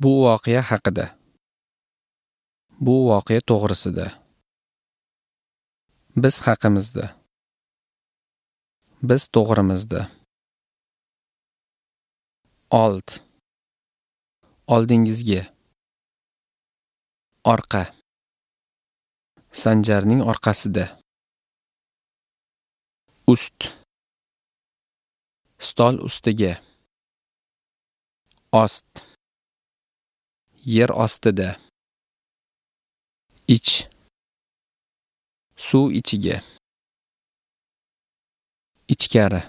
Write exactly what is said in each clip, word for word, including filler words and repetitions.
Bu voqea haqida. Bu voqea to'g'risida. Biz haqimizda. Biz to'g'rimizda. Old. Oldingizga. Orqa. Sanjarning orqasida. Ust. Stol ustiga. Ost. Yer ostida. Ich. Suv ichiga. Ichkari.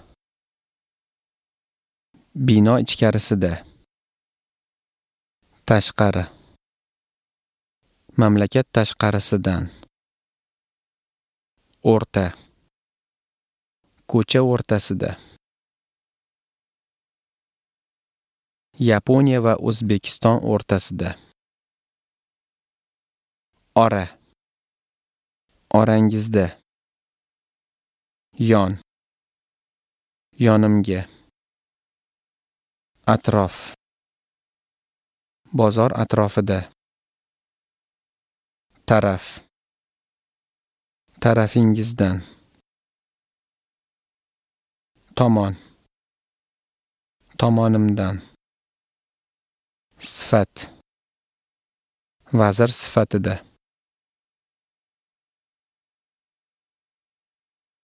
Bino ichkarisida. Tashqari. Mamlakat tashqarisidan. O'rta. Ko'cha o'rtasida. Yaponiya va O'zbekiston o'rtasida. Ora. Orangizda. Yon. Yonimga. Atrof. Bozor atrofida. Taraf. Tarafingizdan. Tomon. Tomonimdan. Sifat. Vazir sifatida.